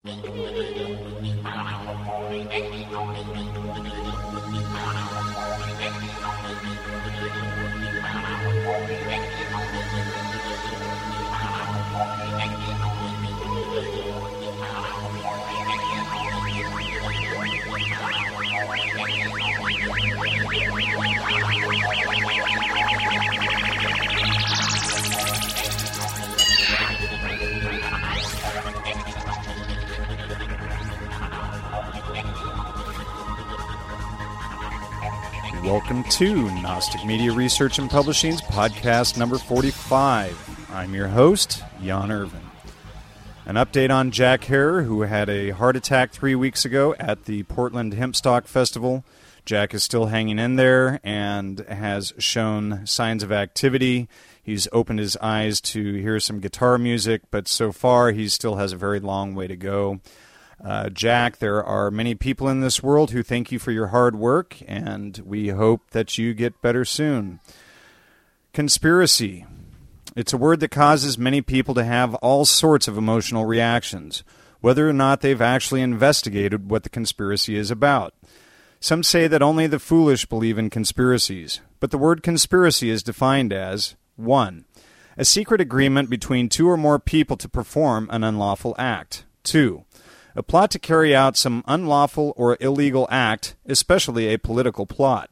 Welcome to Gnostic Media Research and Publishing's podcast number 45. I'm your host, Jan Irvin. An update on Jack Herer, who had a heart attack 3 weeks ago at the Portland Hempstock Festival. Jack is still hanging in there and has shown signs of activity. He's opened his eyes to hear some guitar music, but so far he still has a very long way to go. Jack, there are many people in this world who thank you for your hard work, and we hope that you get better soon. Conspiracy. It's a word that causes many people to have all sorts of emotional reactions, whether or not they've actually investigated what the conspiracy is about. Some say that only the foolish believe in conspiracies, but the word conspiracy is defined as 1. A secret agreement between two or more people to perform an unlawful act. 2. A plot to carry out some unlawful or illegal act, especially a political plot.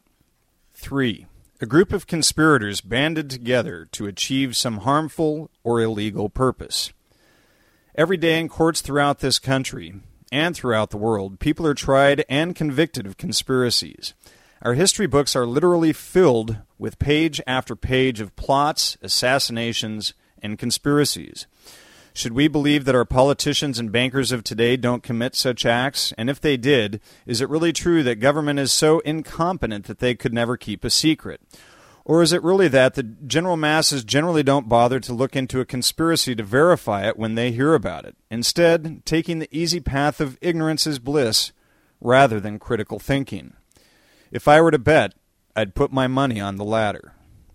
3. A group of conspirators banded together to achieve some harmful or illegal purpose. Every day in courts throughout this country and throughout the world, people are tried and convicted of conspiracies. Our history books are literally filled with page after page of plots, assassinations, and conspiracies. Should we believe that our politicians and bankers of today don't commit such acts? And if they did, is it really true that government is so incompetent that they could never keep a secret? Or is it really that the general masses generally don't bother to look into a conspiracy to verify it when they hear about it, instead taking the easy path of ignorance is bliss rather than critical thinking? If I were to bet, I'd put my money on the latter.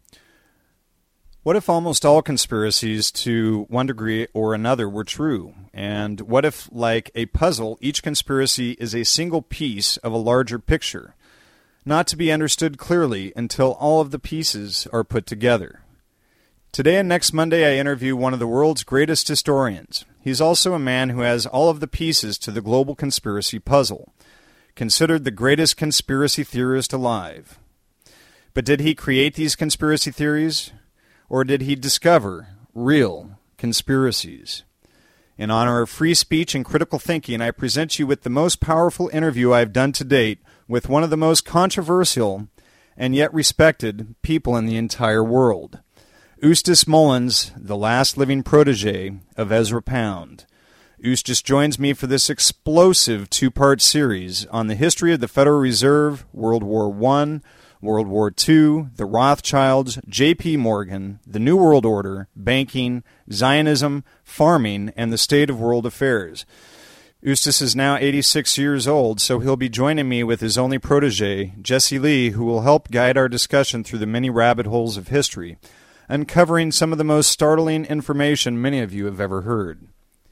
What if almost all conspiracies to one degree or another were true? And what if, like a puzzle, each conspiracy is a single piece of a larger picture, not to be understood clearly until all of the pieces are put together? Today and next Monday, I interview one of the world's greatest historians. He's also a man who has all of the pieces to the global conspiracy puzzle, considered the greatest conspiracy theorist alive. But did he create these conspiracy theories? Or did he discover real conspiracies? In honor of free speech and critical thinking, I present you with the most powerful interview I've done to date with one of the most controversial and yet respected people in the entire world. Eustace Mullins, the last living protege of Ezra Pound. Eustace joins me for this explosive two-part series on the history of the Federal Reserve, World War I, World War II, the Rothschilds, J.P. Morgan, the New World Order, banking, Zionism, farming, and the state of world affairs. Eustace is now 86 years old, so he'll be joining me with his only protege, Jesse Lee, who will help guide our discussion through the many rabbit holes of history, uncovering some of the most startling information many of you have ever heard.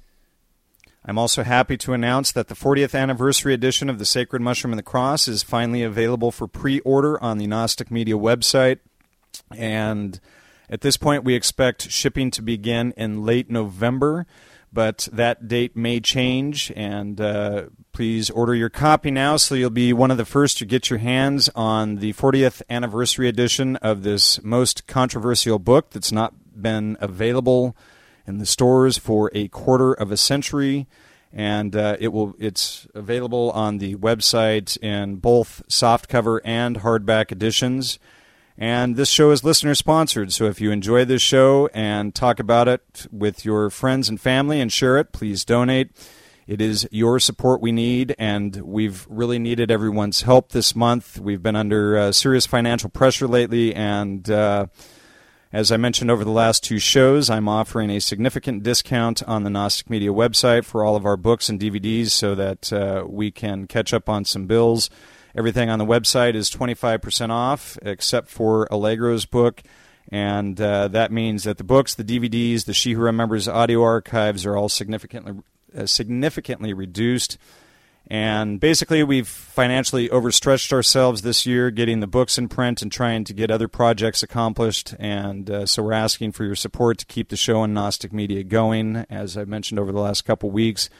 I'm also happy to announce that the 40th anniversary edition of The Sacred Mushroom and the Cross is finally available for pre-order on the Gnostic Media website. And at this point, we expect shipping to begin in late November, but that date may change. And please order your copy now so you'll be one of the first to get your hands on the 40th anniversary edition of this most controversial book that's not been available in the stores for a quarter of a century, and it's available on the website in both softcover and hardback editions. And this show is listener-sponsored, so if you enjoy this show and talk about it with your friends and family and share it, please donate. It is your support we need, and we've really needed everyone's help this month. We've been under serious financial pressure lately, and as I mentioned over the last two shows, I'm offering a significant discount on the Gnostic Media website for all of our books and DVDs so that we can catch up on some bills. Everything on the website is 25% off, except for Allegro's book, and that means that the books, the DVDs, the She Who Remembers audio archives are all significantly significantly reduced. And basically, we've financially overstretched ourselves this year getting the books in print and trying to get other projects accomplished. And so we're asking for your support to keep the show on Gnostic Media going, as I've mentioned over the last couple weeks.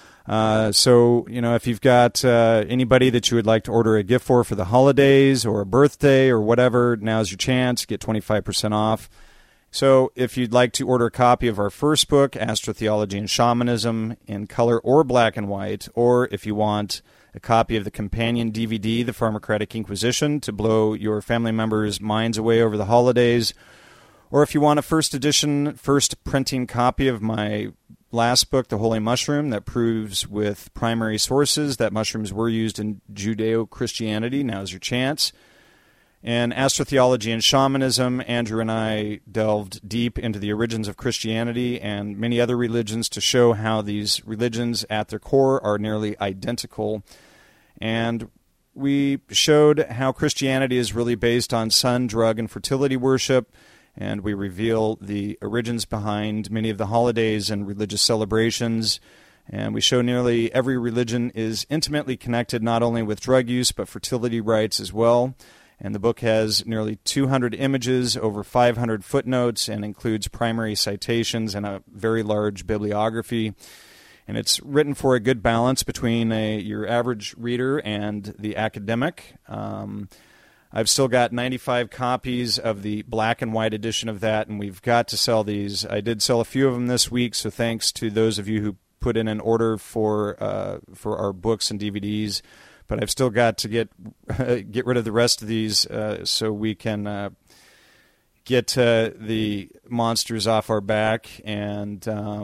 So, if you've got anybody that you would like to order a gift for the holidays or a birthday or whatever, now's your chance. Get 25% off. So if you'd like to order a copy of our first book, Astrotheology and Shamanism, in color or black and white, or if you want a copy of the companion DVD, The Pharmacratic Inquisition, to blow your family members' minds away over the holidays, or if you want a first edition, first printing copy of my last book, The Holy Mushroom, that proves with primary sources that mushrooms were used in Judeo-Christianity, now's your chance. In Astrotheology and Shamanism, Andrew and I delved deep into the origins of Christianity and many other religions to show how these religions at their core are nearly identical. And we showed how Christianity is really based on sun, drug, and fertility worship, and we reveal the origins behind many of the holidays and religious celebrations. And we show nearly every religion is intimately connected not only with drug use but fertility rites as well. And the book has nearly 200 images, over 500 footnotes, and includes primary citations and a very large bibliography. And it's written for a good balance between your average reader and the academic. I've still got 95 copies of the black and white edition of that, and we've got to sell these. I did sell a few of them this week, so thanks to those of you who put in an order for our books and DVDs. But I've still got to get rid of the rest of these so we can get the monsters off our back. And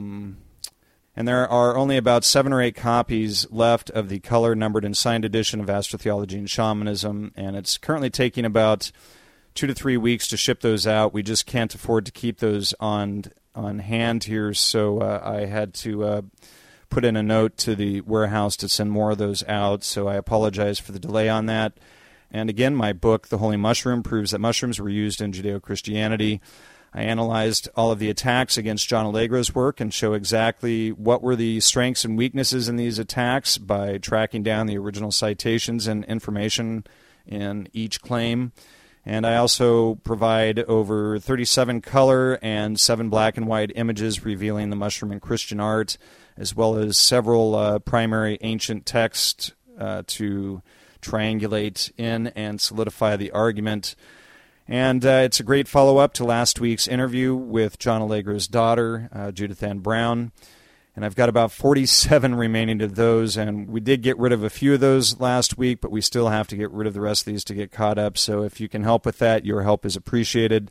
there are only about 7 or 8 copies left of the color, numbered, and signed edition of Astrotheology and Shamanism. And it's currently taking about 2 to 3 weeks to ship those out. We just can't afford to keep those on hand here, so I had to put in a note to the warehouse to send more of those out, so I apologize for the delay on that. And again, my book, The Holy Mushroom, proves that mushrooms were used in Judeo-Christianity. I analyzed all of the attacks against John Allegro's work and show exactly what were the strengths and weaknesses in these attacks by tracking down the original citations and information in each claim. And I also provide over 37 color and 7 black and white images revealing the mushroom in Christian art, as well as several primary ancient texts to triangulate in and solidify the argument. And it's a great follow-up to last week's interview with John Allegro's daughter, Judith Ann Brown. And I've got about 47 remaining of those, and we did get rid of a few of those last week, but we still have to get rid of the rest of these to get caught up. So if you can help with that, your help is appreciated.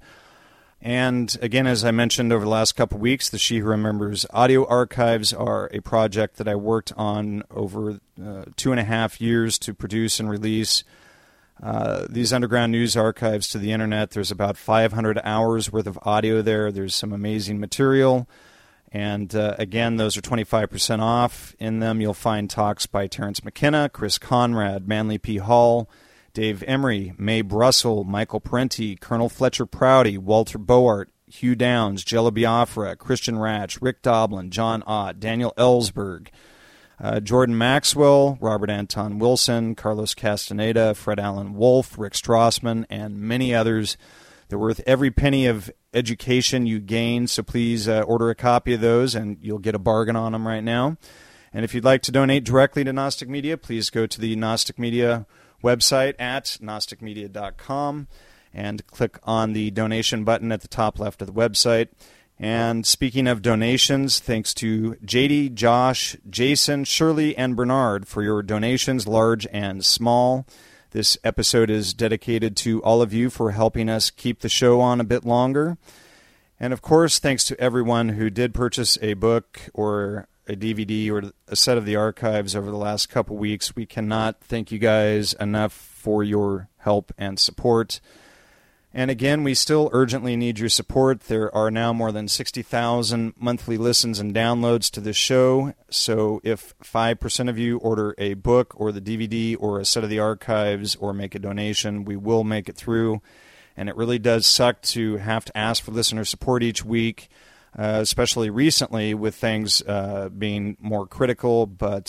And again, as I mentioned over the last couple of weeks, the She Who Remembers audio archives are a project that I worked on over 2.5 years to produce and release. These underground news archives to the internet. There's about 500 hours worth of audio there. There's some amazing material. And again, those are 25% off. In them, you'll find talks by Terence McKenna, Chris Conrad, Manly P. Hall, Dave Emery, Mae Brussel, Michael Parenti, Colonel Fletcher Prouty, Walter Boart, Hugh Downs, Jello Biafra, Christian Ratch, Rick Doblin, John Ott, Daniel Ellsberg, Jordan Maxwell, Robert Anton Wilson, Carlos Castaneda, Fred Allen Wolf, Rick Strassman, and many others. They're worth every penny of education you gain, so please order a copy of those, and you'll get a bargain on them right now. And if you'd like to donate directly to Gnostic Media, please go to the Gnostic Media website at gnosticmedia.com and click on the donation button at the top left of the website. And speaking of donations, thanks to JD, Josh, Jason, Shirley, and Bernard for your donations, large and small. This episode is dedicated to all of you for helping us keep the show on a bit longer. And of course, thanks to everyone who did purchase a book or a DVD or a set of the archives over the last couple weeks. We cannot thank you guys enough for your help and support. And again, we still urgently need your support. There are now more than 60,000 monthly listens and downloads to this show. So if 5% of you order a book or the DVD or a set of the archives or make a donation, we will make it through. And it really does suck to have to ask for listener support each week. especially recently with things being more critical. But